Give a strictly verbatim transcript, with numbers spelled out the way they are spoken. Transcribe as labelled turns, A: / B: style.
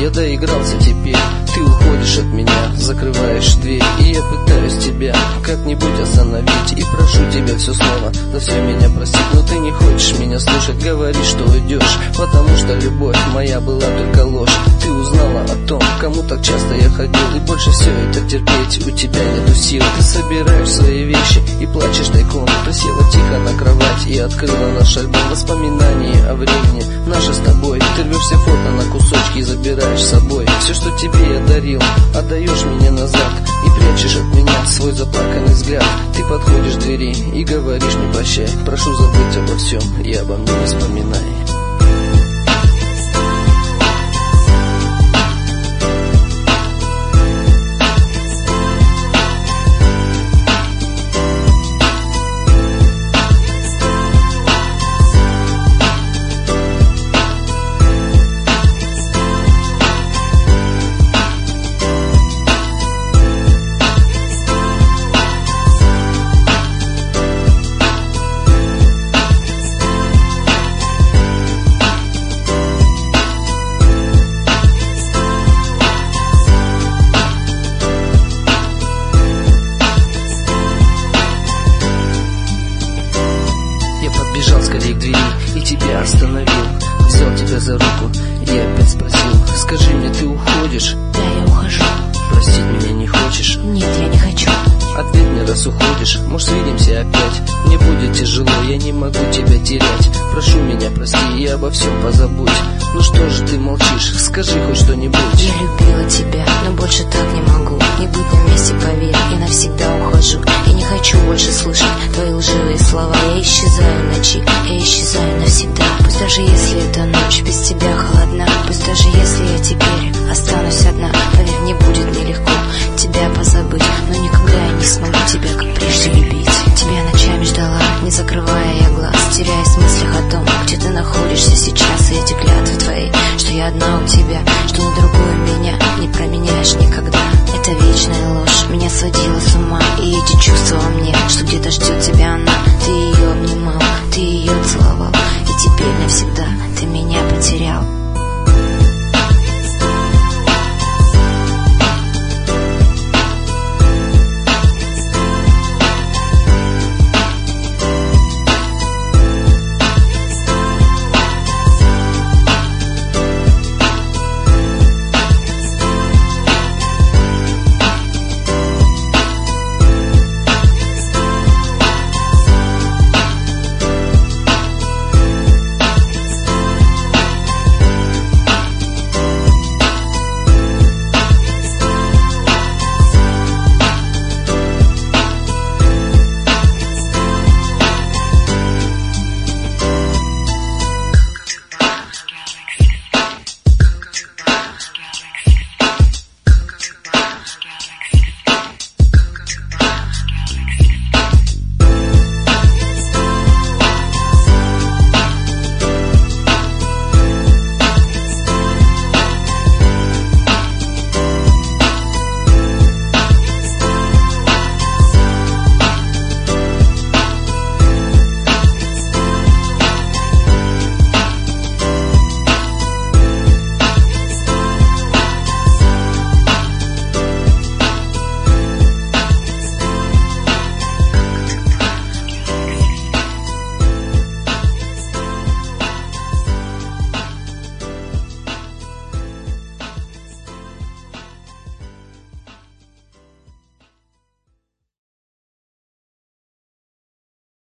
A: я доигрался теперь. Ты уходишь от меня, закрываешь дверь, и я пытаюсь тебя как-нибудь остановить. И прошу тебя все снова, за все меня простить. Но ты не хочешь меня слушать, говоришь, что уйдешь, потому что любовь моя была только ложь. Ты узнала о том, кому так часто я ходил, и больше все это терпеть у тебя нету сил. Ты собираешь свои вещи и плачешь тайком. Присела тихо на кровать и открыла наш альбом. Воспоминания о времени наше с тобой. Ты рвешь все фото на кусочки и забираешь с собой. Все, что тебе я дарил, отдаешь мне назад и прячешь от меня свой заплаканный взгляд. Ты подходишь к двери и говоришь мне прощай. Прошу забыть обо всем и обо мне не вспоминай. Бежал скорее к двери и тебя остановил. Взял тебя за руку и опять спросил: скажи мне, ты уходишь?
B: Да, я ухожу.
A: Простить меня не хочешь?
B: Нет, я не хочу.
A: Ответь мне, раз уходишь, может, свидимся опять. Мне будет тяжело, я не могу тебя терять. Прошу меня, прости и обо всем позабудь. Ну что же ты молчишь, скажи хоть что-нибудь.
B: Я любила тебя, но больше так не могу.